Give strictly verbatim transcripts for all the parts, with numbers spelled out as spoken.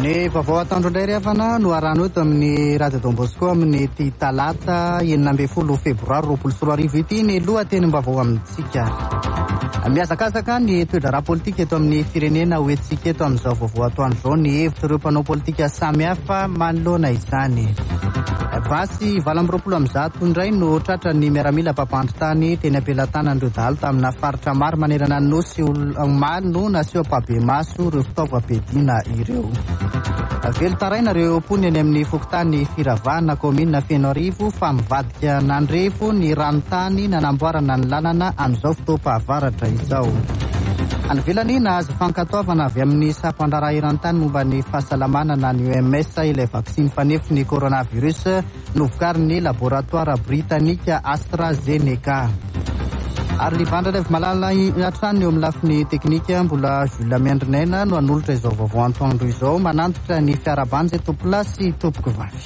Ny vaovao ataondro indray rehafana no arano eto amin'ny Radio Don Bosco amin'ny ty talata enina ambin'ny folo febroary roapolo sy roa arivo ity ny lohatenim-baovao amintsika. Miazakazaka ny toe-draharaha politika eto amin'ny firenena hoentsika eto amin'izao vaovao atoandro izao ny hevitra ireo mpanao politika samihafa manoloana izany. Basy valo amby roapolo amby zato indray no tratra ny miaramila mpampandry-tany teny ampelantanan'ireo dahalo tamina faritra maro manerana ny nosy omaly no naseho ampabe-maso ireo fitaovam-piadiana ireo. Velo taraina ireo mpony any amin'ny fokontany firavahana komina Fianararivo fa mivadika nandrevo ny ranotany nanamboarana ny lalana amin'izao fotoam-pahavaratra izao. Any velany nahazo fankatoavana avy amin'ny sampan-draharaha eran-tany momba ny fahasalamana na ny O M S ilay vaksiny fanefiny coronavirus novokarin'ny laboratoire britanika AstraZeneca. Ary libandrana avy malala hatrany eo amin'ny lafiny teknika mbola Jules Miandrinaina no hanolotra izao vaovao antoandro izao manantitra ny fiarabanjy eto plasy tompoko vavy.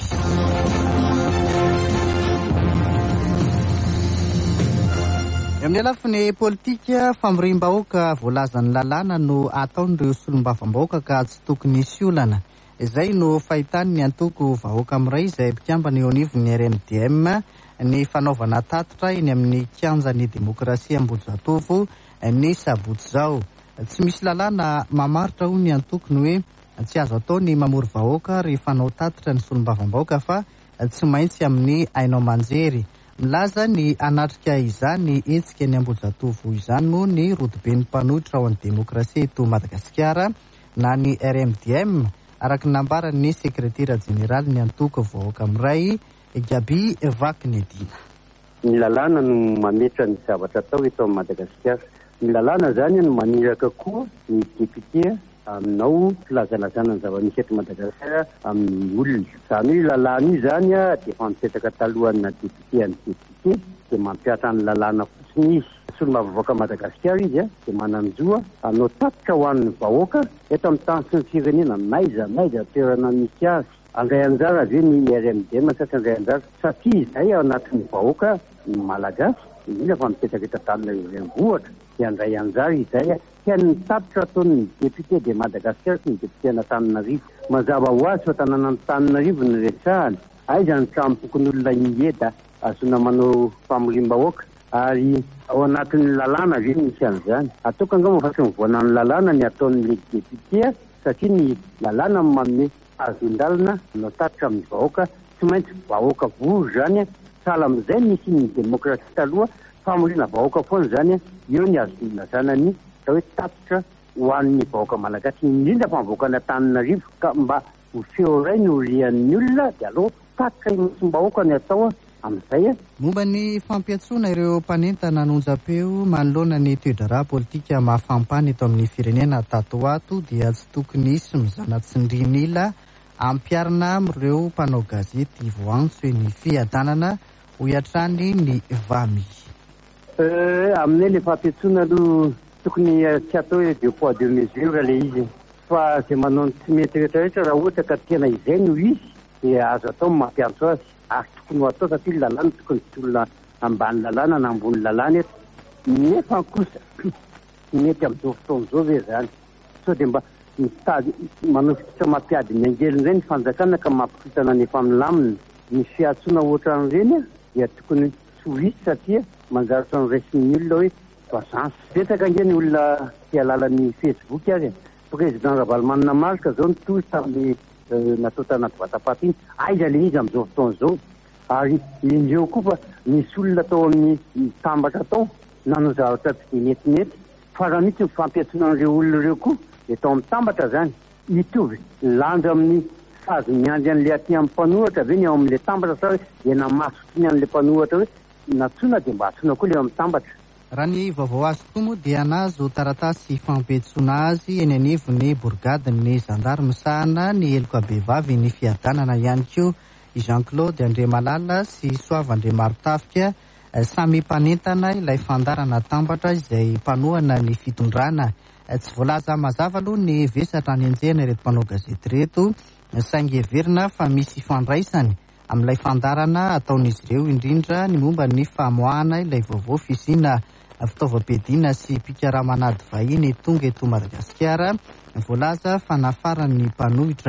Amin'ny lafiny politika famoriam-bahoaka voalazan'ny lalàna no ataon'ireo solombavam-bahoaka ka tsy tokony hisy olana. Izay no fahitany ny antoko vahoaka amiray izay mpikambana eo anivon'ny R M D M ny fanaovana tatitra eny amin'ny kianjan'ny demokrasia Ambohijatovo ny sabotsy izao. Tsy misy lalàna mamaritra ho ny antokony hoe tsy azo atao ny mamory vahoaka rehefa fanao tatitra ny solombavam-bahoaka fa tsy maintsy amin'ny ainao manjery. Milaza ny anatrika izany etsika ny Ambohijatovo izany no ny rodoben'ny mpanohitra ao amin'ny demokrasia eto Madagasikara na ny R M D M araka nambaran'ny sekretera jeneraly ny antoko vahoaka amiray Gaby Vakinedina. Ny lalàna no mametra ny zavatra atao eto amin'ny Madagasikara. Ny lalàna zany no maniraka koa ny député aminao filazalazana ny zava-misy eto Madagasikara amin'ny olona. Zany hoe lalàna io zany a dia fampipetraka talohan'ny député amin'ny député dia mampiatra ny lalàna fotsiny izy. Solombavam-bahoaka Madagasikara izy a dia mananjoa anao tatitra ho an'ny vahoaka eto amin'ny tany sy ny firenena maiza maiza toerana misy azy. Andray anjara avy ny R M D M satria andray anjara satria izay ao anatin'ny vahoaka ny malagasy indrindra fa mipetraka eto Antananarivohitra dia andray anjara izay tiany tatitra ataon'ny député de Madagasikara sy ny député Antananarivo. Mazava ho azy fa tanàna Antananarivo ny resahany aiza ny trampokon'olona ingeda azona manao famoriam-bahoaka ary ao anatin'ny lalàna avy misy an'izany. Ataoko angamba fa tsy mivoana ny lalàna ny ataon'ny député satria ny lalàna manome azon-dalana no tatitra amin'ny vahoaka tsy maintsy vahoaka vory zany sahala amin'izay misy ny demokrasia taloha famoriana vahoaka foana zany eo ny azo ilazana ny atao hoe tatitra ho an'ny vahoaka malagasy indrindra fa mivoaka ny Antananarivo ka mba ho feo ray ny orian'ny olona dia aloha tatitra misy vahoaka ny atao amin'izay. Momba ny fampiatsoana ireo mpanentana nanonja-peo manoloana ny toe-draharaha politika mahafampana eto amin'ny firenena tato ato dia tsy tokony hisy mizana tsindrinila ampiarina amin'ireo mpanao gazety vao antso ny fiadanana ho iatrany ny vamy. Aminay ilay fampiatsoana aloha tokony tsy atao hoe deux poids deux mesures ilay izy fa izay manao ny tsy mety rehetrarehetra raha ohatra ka tena izay no izy dia azo atao mampiantso azy. Ary tokony ho atao satria lalàna tokony tsy olona ambany lalàna na ambony lalàna eto nefa kosa mety amin'izao fotoana izao ve zany sao dia mba mitady manao fototra mampiady ny angeliny ireny fanjakana ka mampifitana ny efa milamina ny fiatsoana ohatran'ireny dia tokony tsy ho hisy satria manjaritra ny raisin'ny olona hoe vazansy. Betsaka ange ny olona tia alalan'ny Facebook azy. Président Ravalomanana-Matroka zao nitohy tamin'ny natao tanaty vatapaty iny aiza le izy amin'izao fotoana izao ary indreo koa fa misy olona tao amin'ny tambatra tao nanao zavatra tsy dia netinety fa raha mitsy fampiatsoana an'ireo olona ireo koa dia tao amin'ny tambatra zany hitovy lanja amin'ny sazy miandry an'ilay aty amin'ny mpanohatra ve ny ao amin'ilay tambatra sa hoe dia namasotiny an'ilay mpanohatra hoe natsoina dia mba atsoina koa ilay amin'ny tambatra. Raha ny vaovao azy tokoa moa dia nazo taratasy fampetsoana azy eny anivon'ny borgadin'ny zandarmy sahana ny Elokabevavy ny fiadanana ihany koa Jean-Claude Andriamalala sy Soavandriamarotafika samy mpanentana ilay fandarana tambatra izay mpanohana ny fitondrana. Tsy voalaza mazava aloha ny vesatra any anjehana ireto mpanao gazety reto saingy heverina fa misy fandraisany amin'ilay fandarana ataon'izy ireo indrindra ny momba ny famoahana ilay vaovao fisina fitaovam-piadiana sy pikaramanady vahiny tonga eto Madagasikara. Voalaza fa nafaran'ny mpanohitra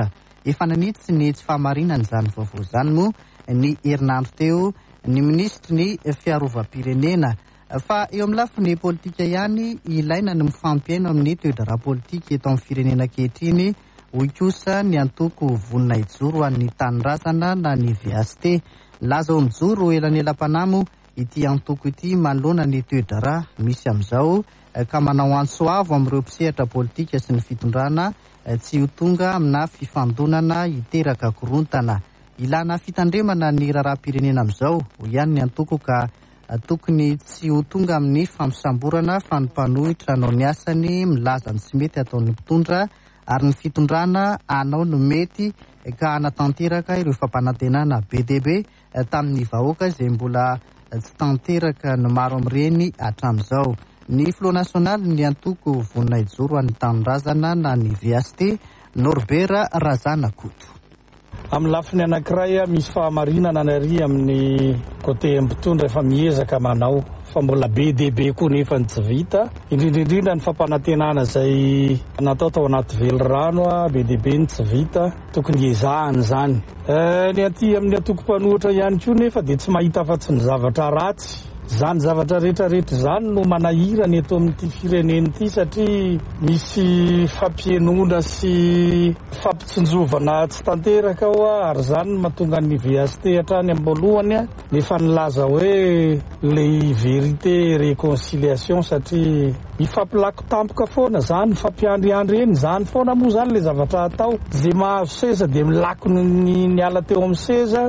efa nanitsy ny tsy fahamarinany izany vaovao izany moa ny herinandro teo ny ministry ny fiarovam-pirenena. Fa eo amin'ny lafiny politika ihany ilaina ny mifampiaino amin'ny toe-draharaha politika eto amin'ny firenena ankehitriny. Hoy kosa ny antoko vonona hijoro an'ny tanirazana na ny V S T. Laza ao mijoro elanelam-panamo ity antoko ity manoloana ny toe-draharaha misy amin'izao ka manao antsoavo amin'ireo mpisehatra politika sy ny fitondrana tsy ho tonga amina fifandonana hiteraka korontana. Ilana fitandremana ny raharaham-pirenena amin'izao ho ihany ny antoko ka tokony tsy ho tonga amin'ny fampisamborana fa ny mpanohitra anao ny asany milaza ny tsy mety ataon'ny mpitondra ary ny fitondrana anao no mety ka anatanteraka ireo fampanantenana B D B tamin'ny vahoaka izay mbola tsy tanteraka ny maro amin'ireny hatramin'izao. Ny Front National ny antoko vonona hijoro an'ny tanirazana na ny V S T. Norbert Razanakoto. Amin'ny lafiny anankiray misy fahamarinana nary amin'ny côté mpitondra efa miezaka manao fa mbola B D B koa nefa ny tsy vita, indrindraindrindra ny fampanantenana izay natao tao anaty velorano B D B ny tsy vita, tokony ezahany izany. Ny aty amin'ny antoko mpanohitra ihany koa nefa dia tsy mahita fa tsy ny zavatra ratsy. Zany zavatra rehetrarehetra zany no manahirana eto amin'ity firenena ity satria misy fampienona sy fampitsinjovana tsy tanteraka ao ary zany mahatonga ny V S T hatrany ambolohany nefa nilaza hoe le vérité réconciliation satria mifampilako tampoka foana zany fampiandriandry eny zany foana moa zany le zavatra atao zay mahazo seza dia milako ny ala teo amin'ny seza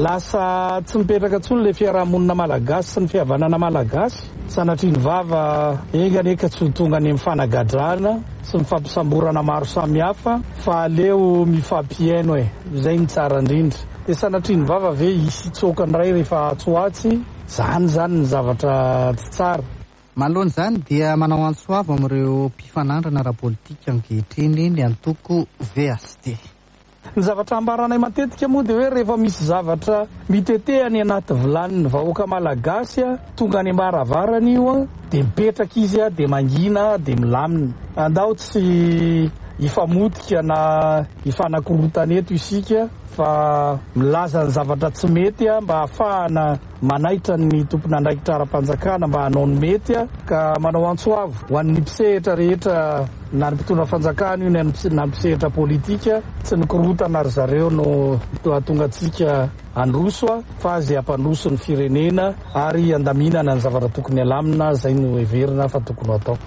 lasa tsy mipetraka tsony le fiarahamonina malagasy sy ny fihavanana malagasy sanatria ny vava enganeka tsy ho tonga ny mifanagadrana sy mifampisamborana maro samihafa fa aleo mifampiaino e izay ny tsara indrindra dia sanatria ny vava ve hisy tsokany ray rehefa atsoatsy zany zany ny zavatra tsy tsara. Manoloana izany dia manao antsoavo amin'ireo mpifanandrana ara-politika ankehitriny ny antoko V S T. Ny zavatra ambaranay matetika moa dia hoe rehefa misy zavatra mitetehany anaty vilanin'ny vahoaka malagasy tonga any ambaravarana io dia mipetraka izy dia mangina dia milamina. Andao tsy hifamotika na hifanakorotana eto isika fa milaza ny zavatra tsy mety mba ahafahana manaitra ny tompona andraikitra ara-panjakana mba hanao ny mety ka manao antsoavo ho an'ny mpisehatra rehetra na ny mpitondra fanjakana io na ny mpisehatra politika tsy nikorotana ary zareo no hahatonga antsika androso fa azy hampandroso ny firenena ary andaminana ny zavatra tokony alamina zay no heverina fa tokony atao.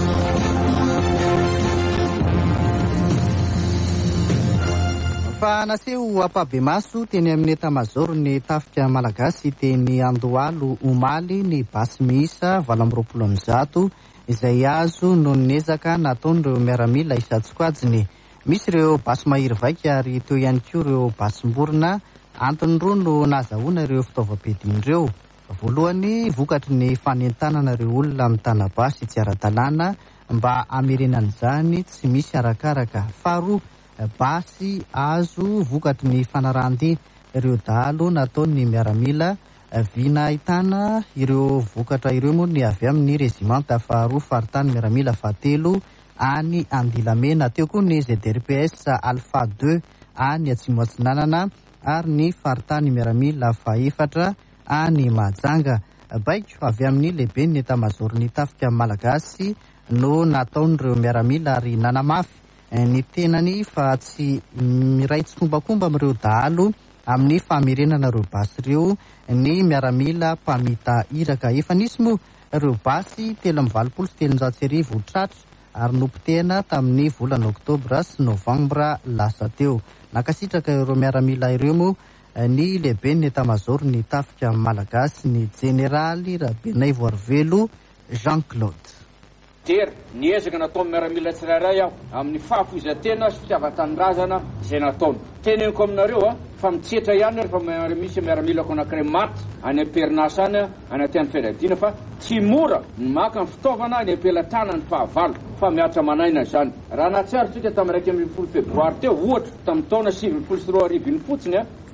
Fa naseho ampabemaso teny amin'ny etamajoro ny tafika malagasy teny Andohalo omaly ny basy miisa valo amby roapolo amby zato izay azo no nezaka nataon'ireo miaramila isan-tsokajiny. Misy ireo basy mahiry vaika ary teo ihany koa ireo basy-mborona antony roa no nazahoana ireo fitaovam-piadin'ireo. Voalohany vokatry ny fanentanana ireo olona amin'ny tanabasy tsy ara-dalàna mba hamerenana izany tsy misy arakaraka. Faharoa basy azo vokatry ny fanarahanteny ireo dahalo nataon'ny miaramila vina ahitana ireo vokatra ireo moa ny avy amin'ny rezimanta faharoa faritany miaramila fahatelo any Andilamena, teo koa ny Z R P S Alpha deux any Atsimo Atsinanana ary ny faritany miaramila faefatra any Mahajanga. Baiko avy amin'ny lehibe ny etamajoro ny tafika malagasy no nataon'ireo miaramila ary nanamafy ny tenany fa tsy miray tsy kombakomba amin'ireo dahalo amin'ny famerenana ireo basy ireo ny miaramila mpamita iraka. Efa nisy moa ireo basy telo amby valopolo sy telonjato sy arivo tratra ary nompitehana tamin'ny volana oktobra sy novambra lasa teo. Nakasitraka ireo miaramila ireo moa ny lehibe ny etamajoro ny tafika malagasy ny jeneraly Rabenay Voarivelo Jean-Claude. Tery niezaka nataony miaramila tsirairay aho amin'ny fahafoizantena sy fitiavan-tanindrazana izay nataony. Teneniko aminareo a fa mitsetra ihany rehefa misy miaramilako anankiray maty any am-perinasa any any aty fianakaviana fa tsy mora ny maka ny fitaovana any am-pelatana ny fahavalo fa miatra manaina izany. Raha nahatsiaro tsika tamin'ny raika ambin'ny folo febroary teo ohatra tamin'ny taona sivy ambin'ny folo sy roa arivo iny fotsiny a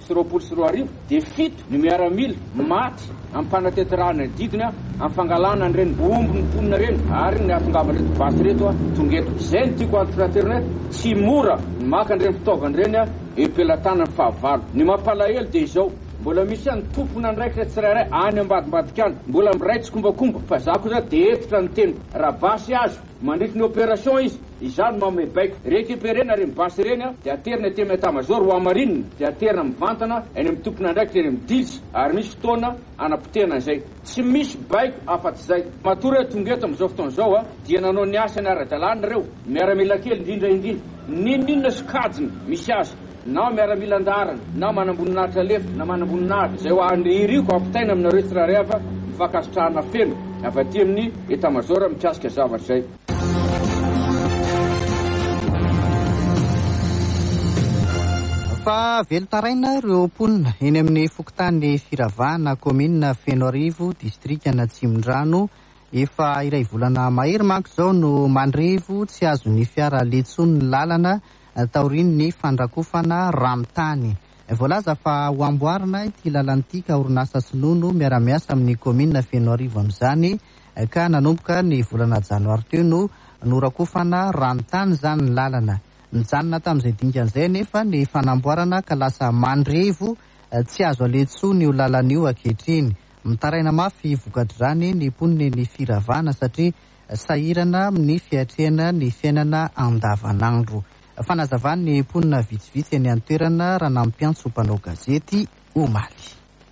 sy roapolo sy roa arivo dia fito ny miaramila maty amin'ny fanateterahana didiny amin'ny fangalana an'ireny omby ny mponina reny ary ny afongavana reto basy reto a tongeto izay ny tiako antoraterina tsy mora ny maka an'ireny fitaovana reny a empelatana ny fahavalo ny mampalahelo dia izao mbola misy any tompona ndraikitra tsirairay any ambadimbadika any mbola miraitsy kombakomba fa za koa za dia etitra ny teny raha basy azo mandritra ny opération izy izany mame baiko récupérena reny basy reny a dia aterina aty amin'ny état-major ho amarinina dia aterina mivantana eny amin'ny tompona ndraikitra eny amin'ny dilsy ary misy fotoana anapotena an'izay tsy misy baiko afa-tsy zay matory hoe tongeto amin'izao fotoana izao a dia nanao ny asa ny ara-dalàna reo miaramila kely indrindra indrindra ninninona sokajiny misy azy na miaramila andarana na manamboninahitra lefa na manamboninahitra zay ho aniriko ampitaina aminareo tsirairay fa mifakasitrahana feno avy aty amin'ny état-major mikasika zavatra zay. Fa velotaraina ireo mponina eny amin'ny fokontany firavahana komina Fenoarivo distrikana Tsimondrano efa iray volana mahery manko izao no mandrevo tsy azon'ny fiara letsony ny lalana taorian'ny fandrakofana ranotany. Voalaza fa ho amboarina ity lalana ka orinasa sinono miara-miasa amin'ny komina Fenoarivo amin'izany ka nanomboka ny volana janoary teo no norakofana ranotany izany ny lalana. Nijanona tamin'izay dingan'izay nefa ny fanamboarana ka lasa mandrevo tsy azo aletsony io lalana io ankehitriny. Mitaraina mafy vokadrany ny mponiny ny firavana satria sahirana amin'ny fiatrehana ny fiainana andavanandro. Fanazavany mponina vitsivitsy any an-toerana raha nampiantso mpanao gazety omaly.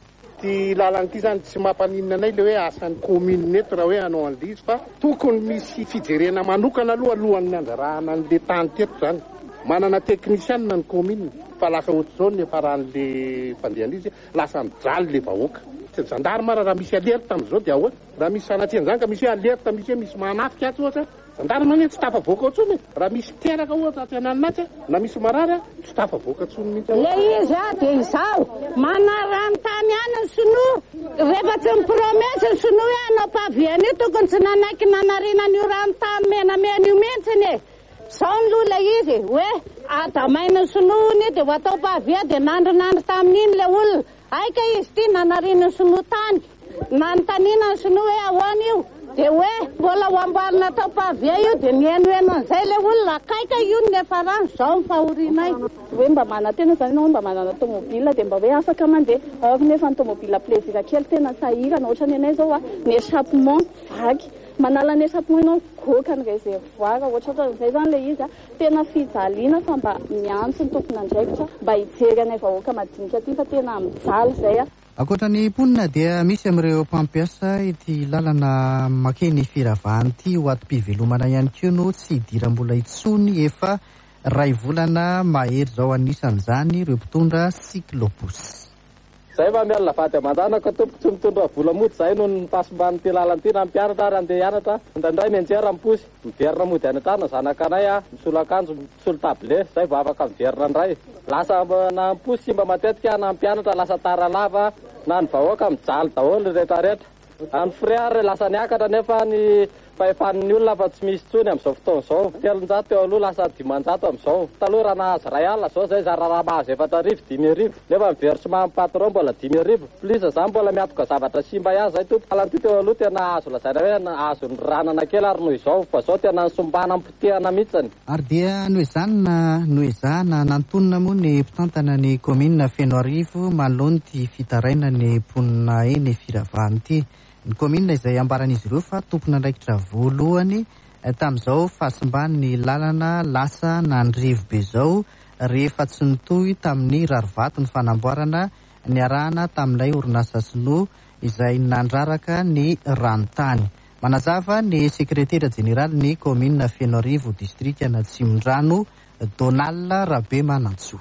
Ty lalana ity zany tsy mampaninona anay le hoe asan'ny komina eto raha hoe hanao an'lizy fa tokony misy fijerena manokana aloha alohan'ny anjarahana an'le tany teto zany. Manana teknisianina ny komina fa lasa ohatr'izao ny faran'le mpandehan'izy lasa mijaly le vahoaka. Tsy zandary mara raha misy alerta amin'izao dia ahoana raha misy sanatsiana zany ka misy hoe alerta misy hoe misy manafika atsy ohatra zandary mane tsy tafavoaka oatsony raha misy teraka ohatra aty ananaty na misy marary tsy tafavoaka oatsony mihitsy. Le izy a dia izao manarantany any ny sinoa rehefa tsy mipromesy ny sinoa hoe anao paviana io tokony tsy nanaiky nanarinan' io ranontany menamena io mihitsiny e. Zao ny loha le izy hoe adamaina ny sinoany dia ho atao pavia dia nandrinandry tamin'iny le olona aika izy ty nanariana ny sinoa tany nanontaniana ny sinoa hoe ahoana io dia hoe mbola ho amboarina atao pavia io dia nienoeno an'izay le olona akaika io nefa rano zao ny fahorinay hoe mba manatena zany ianao mba manana tomobila dia mba hoe afaka mandeha ao nefa ny tomobila plaisir kely tena sahirana ohatrany anay zao a ny échappement vaky manala ny échappement ianao goka ny réservoir ohatraohatran'izay zany le izy a tena fijaliana fa mba miantso ny tompona andraikitra mba hijery anay vahoaka madinika aty fa tena mijaly zay a. Ankoatra ny mponina dia misy amin'ireo mpampiasa ity lalana makeny firavahana ity ho atom-pivelomana ihany koa no tsy hidiram-bola intsony efa ray volana mahery zao anisan'izany ireo mpitondra cyclobus. Zay fa miala vady aman-danaka tompo tsy mitondra vola mody zay no nipasimbany ty lalana ty na mpianatra ary andeha hianatra indraindray mianjera miposy miverina mody any an-trano zanaka anay a misolo akanjo misolo table zay vao afaka miverina indray lasa na miposy mba matetika na mpianatra lasa tara lava na ny vahoaka mijaly daholo rehetrarehetra any frère lasa niakatra nefa ny fahefan'ny olona fa tsy misy tsony amin'izao fotoana izao telonjato eo aloha lasa dimanjato amin'izao taloha raha nahazo ray alina zao zay zararaha mahazo efatra arivo dimy arivo nefa mivery somary patron mbola dimy arivo plus zany mbola miatoka zavatra simba ihany zay tompo alanty teo aloha tena azo lazaina hoe azo ny ranana kely ary noho izao fa zao tena nisombana ampotehana mihitsiny. Ary dia noho izany na noho izany nantonona moa ny mpitantana ny komina Fenoarivo manoloany ty fitaraina ny mponina eny firavahana ity. Ny komina izay ambaran'izy ireo fa tompona andraikitra voalohany tamin'izao fahasimbany ny lalana lasa nandrevo be zao rehefa tsy nitohy tamin'ny rarivato ny fanamboarana ny arahana tamin'ilay orinasa sinoa izay nandraraka ny ranotany. Manazava ny sekretera jeneraly ny komina Fenoarivo distrikana Tsimondrano Donald Rabe Manantsoa.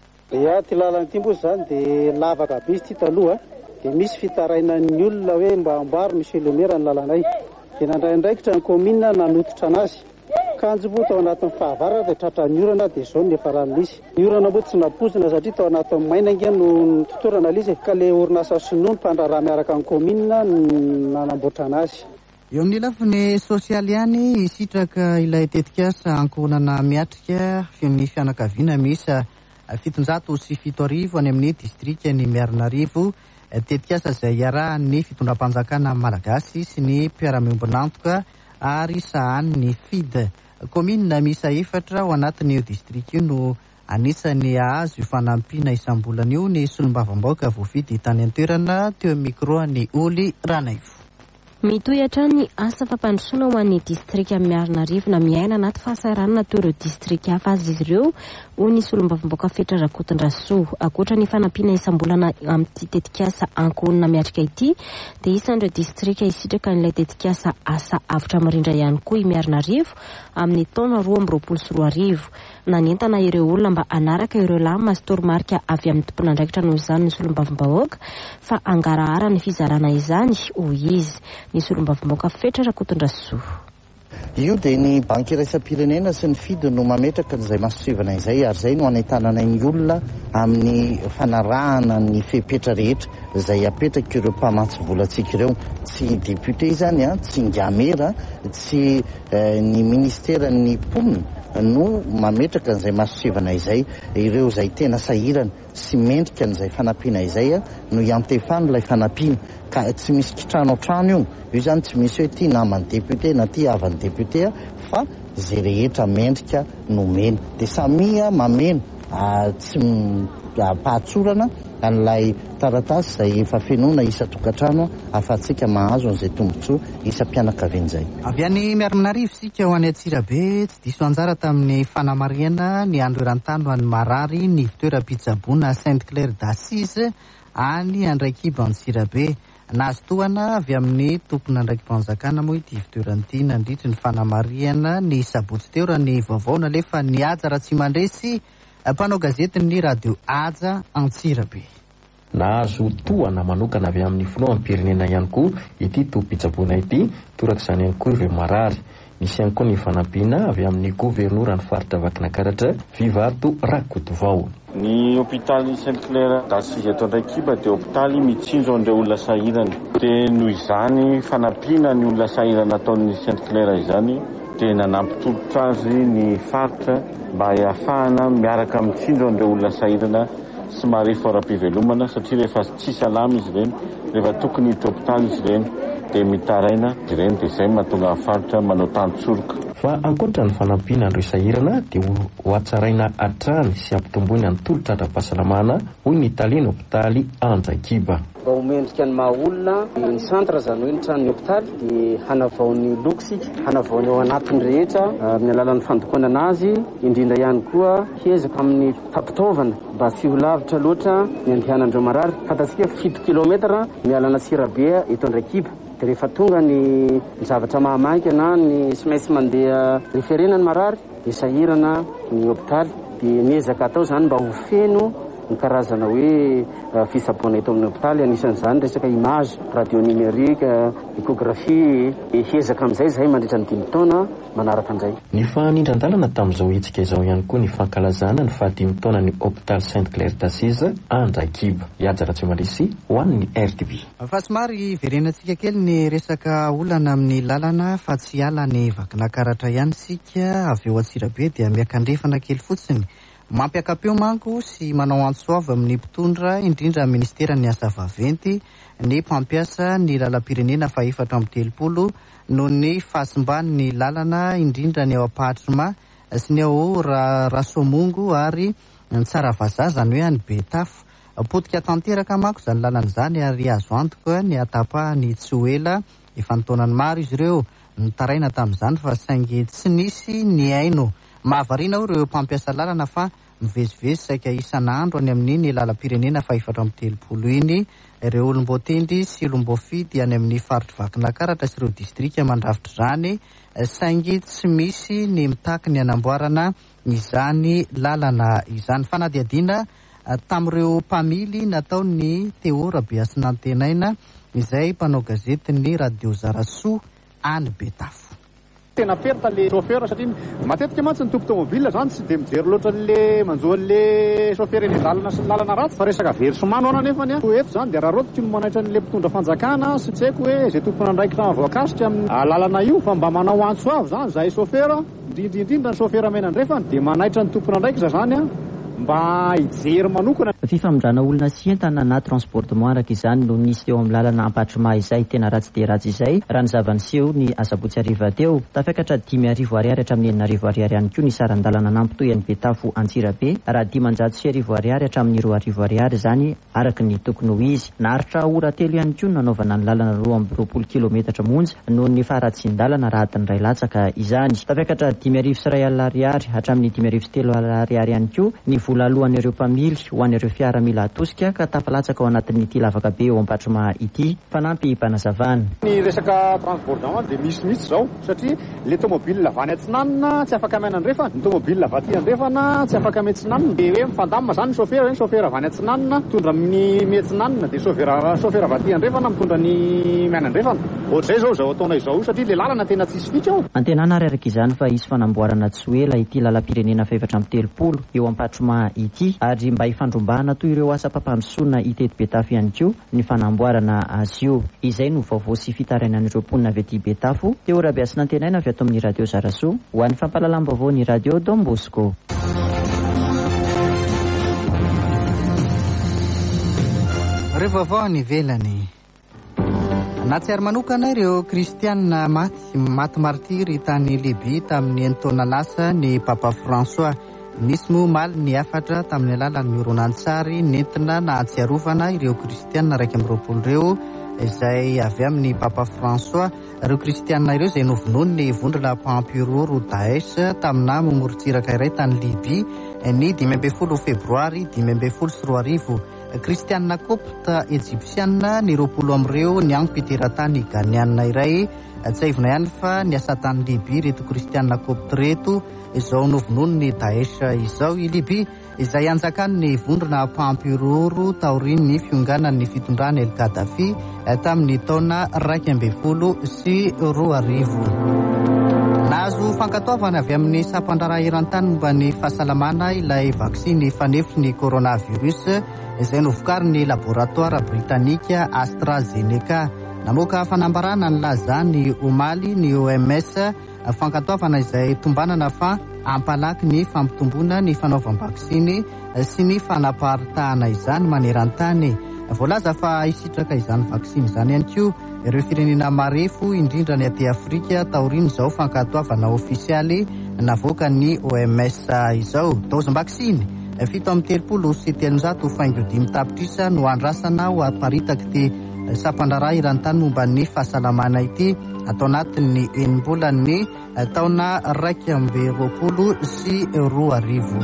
Ia ty lalana ity moa zany dia lavaka be izy ty taloha dia misy fitarainan'ny olona hoe mba amboary misy lomera ny lalanay dia nandraindraikitra ny komina nanototra anazy kanjo moa tao anatin'ny fahavara dia tratra ny orana dia zao ny efa ranon'izy ny orana moa tsy napozina satria tao anatin'ny mainanga no totorana l'izy ka le orinasa sinoa ny mpandraraha miaraka ny komina nanamboatra anazy. Eo amin'ny lafiny sosialy ihany isitraka ilay tetikasa ankohonana miatrika ny fianakaviana misy fitonjato sy fito arivo any amin'ny distrika ny Miarinarivo. Tetikasa izay iarahany fitondram-panjakana malagasy sy ny mpiara-miombonantoka ary sahan'ny F I D. Komina misa efatra ao anatin'io distrika io no anisany azo io fanampiana isam-bolana io ny solombavambaoka voavidy tany an-toerana. Teo micro ny Oly Ranaivo. Mitohatra ny asa fampandrosoana ho an'ny distrika Miarinarivo na miaina anaty fahasahiranana toa ireo distrika hafa azy izy ireo ho ny solombavambaoka Fetra Rakotondrasoa. Akoatra ny fanampiana isam-bolana amin'ity tetikasa ankonina miatrika ity dia isan'ireo distrika isitraka n'ilay tetikasa asa avotra mirindra ihany koa i Miarinarivo amin'ny taona roa amby roapolo sy roa arivo. Nanentana ireo olona mba anaraka ireo lama sy toromarika avy amin'ny tompon'andraikitra noho izany ny solombavambahoaka fa angarahara ny fizarana izany hoy izy. Ny solombavambaoka Fetra Rakotondrasoa. Io dia ny banky iraisam-pirenena sy ny F I D no mametraka izay masosivana izay ary izay no anentanana ny olona amin'ny fanarahana ny fepetra rehetra izay apetraka ireo mpamatsy volantsika ireo. Tsy député izany a, tsy ngamera, tsy ny ministeran'ny mponina no mametraka izay masosivana izay. Ireo izay tena sahirana sy mendrika n'izay fanampiana izay a no iantefany ilay fanampiana ka tsy misy kitrano trano io. Io zany tsy misy hoe ty naman'ny député na ty havan'ny député fa zay rehetra mendrika no mena. Dia samia mamena tsy pahatsorana an'ilay taratasy izay efa fenoana isa tokantrano afatsika mahazo an'izay tombotsoa isa mpianakaviana izay. Avy any Miarinarivo sika ho any Antsirabe tsy diso anjara tamin'ny fanamariana ny andro eran-tany ho an'ny marary ny fitoeram-pitsaboana Sainte Claire d'Assise any Andraikiba Antsirabe. Nazo tohana avy amin'ny tompona andraikimpanjakana moa ity fitoeran'ity nandritra ny fanamariana ny sabotsy teo raha ny vaovao nalefa ny Aja Ratsimandresy mpanao gazety ny radio Aja Antsirabe. Nahazo tohana manokana avy amin'ny filoham-pirenena ihany koa ity tompom-pitsaboana ity torak'izany ihany koa ireo marary. Misy ihany koa ny fanampiana avy amin'ny governoran'ny faritra Vakinankaratra Vivato Rakotovao. Ny hôpitaly Sainte Claire d'Assise eto Andraikiba dia hôpitaly mitsinjo an'ireo olona sahirana. Dia noho izany fanampiana ny olona sahirana ataon'ny Sainte Claire izany dia nanampy tolotra azy ny faritra mba ahafahana miaraka mitsinjo an'ireo olona sahirana sy mare fara-pivelomana satria rehefa tsy salama izy ireny, rehefa tokony hita hôpitaly izy ireny dia mitaraina izy ireny dia izay mahatonga faritra manao tany-tsoroka. Fa ankoatra ny fanampiana an'ireo sahirana dia ho hatsaraina hatrany sy hampitomboina ny tolotra ara-pahasalamana hoy ny taliana hôpitaly Andraikiba. Mba homendrika ny maha olona ny centre zany hoe ny tranon'ny hôpitaly dia hanavaony lokosika, hanavaony ao anatiny rehetra amin'ny alalan'ny fandokoana azy, indrindra ihany koa hiezaka amin'ny tampitaovana mba tsy ho lavitra loatra ny andehanan'ireo marary. Fantatsika fito kilometatra mialana Antsirabe eto Andraikiba. Dia rehefa tonga ny zavatra mahamaiky na ny tsy maintsy mandeha referena ny marary dia sahirana ny hôpitaly. Dia miezaka atao zany mba ho feno ny karazana hoe fisaboana eto amin'ny hôpitaly. Anisan'izany resaka image, radio numérique, échographie. Hiezaka amin'izay izay mandritra ny dimy taona manaraka an'izay. Ny fanindran-dalana tamin'izao hetsika izao ihany koa ny fankalazana ny fahadimy taona ny hôpitaly Sainte Claire d'Assise Andraikiba. Aja Ratsimandresy ho an'ny R T B. Fa somary verenantsika kely ny resaka olana amin'ny lalana fa tsy ala ny Vakinankaratra ihany sika avy eo Antsirabe dia miakandrefana kely fotsiny. Mampiakapeo manko sy manao antsoava amin'ny mpitondra indrindra ministeran'ny asa vaventy ny mpampiasa ny lalam-pirenena fa efatra amby telopolo noho ny fahasimban'ny lalana indrindra ny ao Ampahatrima sy ny ao Rasomongo ary ny tsara vazaha zany hoe any Betafo. Potika tanteraka manko zany lalana izany ary azo antoka ny atapa ny Tsoela efa nitaonany maro izy ireo nitaraina tamin'izany fa saingy tsy nisy ny aino. Mahavariana ao ireo mpampiasa lalana fa mivezivezy saika isan'andro any amin'iny lalam-pirenena fa efatra amby telopolo iny ireo olom-boatendry sy olom-boafidy any amin'ny faritra Vakinankaratra sy ireo distrika mandravitra izany saingy tsy misy ny mitaky ny anamboarana izany lalana izany. Fanadihadiana tamin'ireo mpamily nataony Teo Rabeasinantenaina izay mpanao gazety ny radio Zarasoa any Betafo. Tena perta le chauffeur satria matetika mantsy ny tompo tomobile zany tsy dia mijery loatra le manjoa le chauffeur eny lalana sy lalana ratsy fa resaka very somano ana nefa ny eto zany dia raha rotiky no manaitra n'le mpitondra fanjakana sy tsy haiko hoe izay tompona andraikitra voakasitra amin'ny lalana io fa mba manao antso avy zany zahay chauffeur indrindraindrindra ny chauffeur menandrefany dia manaitra ny tompona andraikitra zany a mba hijery manokana. Fifamondrana olona sy entana na transportement araka izany no nisy teo amin'ny lalana Ampatrima izay tena ratsy dia ratsy izay raha ny zavaniseho ny asabotsy ariva teo tafekatra dimy arivo ariary hatramin'ny enina arivo ariary ihany koa ny sarandalana nampitoy an'ny Betafo Antsirabe raha dimanjato sy arivo ariary hatramin'ny roa arivo ariary zany araka ny tokony ho izy. Naharitra ora telo ihany koa nanaovana ny lalana roa amby roapolo kilometatra monja noho ny faharatsin-dalana raha adiny ray latsaka izany. Tafekatra dimy arivo sy ray alina ariary hatramin'ny dimy arivo sy telo alina ariary ihany koa ny vola alohan'ireo mpamily ho an'ireo fiara mila atosika ka tafalatsaka ao anatin'ity lavaka be eo Ampatrima ity fanampy mpanazavana. Ny resaka transportement dia misy misy zao satria le tomobile avy any Atsinanana tsy afaka amena andrefana, ny tomobile avy aty andrefana tsy afaka Metsinanana. Dia hoe mifandamina zany chauffeur, hoe chauffeur avy any Atsinanana mitondra amin'ny Metsinanana dia chauffeur chauffeur avy aty andrefana mitondra ny miana andrefana. Ohatr'izay zao zao ataona izao satria le lalana tena tsisy fika ao. Antenana ary araka izany fa isy fanamboarana Tsoela ity lalam-pirenena efatra amby telopolo eo Ampatrima ity ary mba hifandrombahana toy ireo asa mpampandrosoana iteto Betafo ihany koa ny fanamboarana azy io. Izay no vaovao sy fitarainan'ireo mponina avy aty Betafo teo rabeasina antenaina avy ato amin'ny radio Zarasoa ho an'ny fampahalalam-baovao ny radio Don Bosco. Rehefa ny velany na tsy ary manokana ireo kristianina maty maty martiry tany Libia tamin'ny enitaona lasa ny Papa François. Nisy moa maly ny afatra tamin'ny alalan'ny horonan-tsary nentina na atsiarovana ireo kristianina raiky amby roapolo ireo izay avy amin'ny Papa François. Ireo kristianina ireo izay novonoiny ny vondrona mpampiroro Daesh tamina momorontsiraka iray tany Libia ny dimy ambin'ny folo febroary dimy ambin'ny folo sy roa arivo. Kristianina kopta Egyptianina ny roapolo am'ireo ny agny mpiteratany Ganianina iray tsy aivona ihany fa ny asa tany Libia reto kristianina kopta reto izao novonoiny ny Daesh izao i Libia izay anjakany ny vondrona mpampiroro taorian'ny fionganan'ny fitondrana El Gaddafi tamin'ny taona raiky ambin'ny folo sy roa arivo. Nahazo fankatoavana avy amin'ny sampandrara eran-tany momba ny fahasalamana ilay vaksiny fanefitry ny coronavirus izay novokariny laboratoire britanika AstraZeneca. Namoaka fanambarana ny laza ny omaly ny O M S fankatoavana izay tombanana fa ampalaky ny fampitomboana ny fanaovam-vaksiny sy ny fanaparitahana izany maneran-tany. Voalaza fa hisitraka izany vaksiny izany ihany koa ireo firenena marefo indrindra ny aty Afrika taoriany izao fankatoavana ofisialy navoaka ny O M S izao. Dozim-vaksiny fito amby telopolo sy telonjato faingo dimy tapitrisa no andrasana ho aparitaky ty sampandrara eran-tany momba ny fahasalamana ity atao anatin'ny enim-bolany taona raiky amby roapolo sy roa arivo.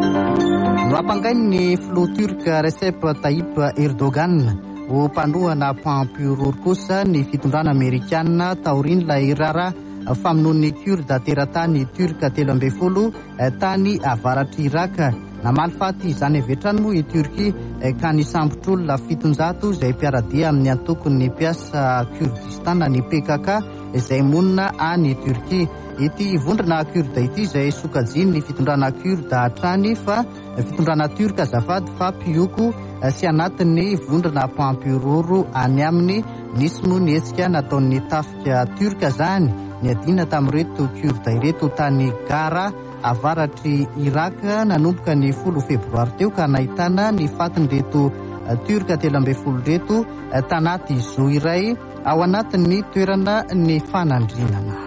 No ampangainy ny filoha turka Recep Tayyip Erdogan ho mpanohana mpampiroro kosa ny fitondrana amerikanina taoriany ilay rara famonoan'ny Kurda teratany turka telo ambin'ny folo tany avaratry Iraka. Namaly faty izany avetrany moa i Turki ka nisambotr'olona fitonjato izay mpiaradia amin'ny antokony mpiasa Kurdistan ny P K K izay monina any Turki. Ity vondrona Kurda ity izay sokajiny ny fitondrana Kurda hatrany fa fitondrana Turka azafady fa pioko sy anatin'ny vondrona mpampiroro any aminy. Nisy moa ny hetsika nataon'ny tafika Turka zany ny adina tamin'ireto Kurda ireto tany Gara avaratry Iraka nanomboka ny folo febroary teo ka nahitana ny fatin'reto Turka telo ambin'ny folo reto tanaty zo iray ao anatin'ny toerana ny fanandrinana.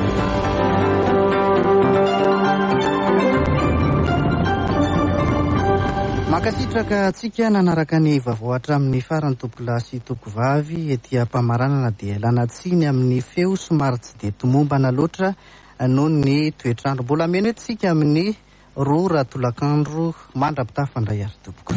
Makasitraka atsika nanaraka ny vaovao hatramin'ny farany tompolasy tokovavy etỳ Ampamaranana dia lanatsiny amin'ny feo somary tsy dia tomombana loatra noho ny toetrandro. Mbola meno etsika amin'ny roa ratolakandro mandrapitafandray ary tompoko.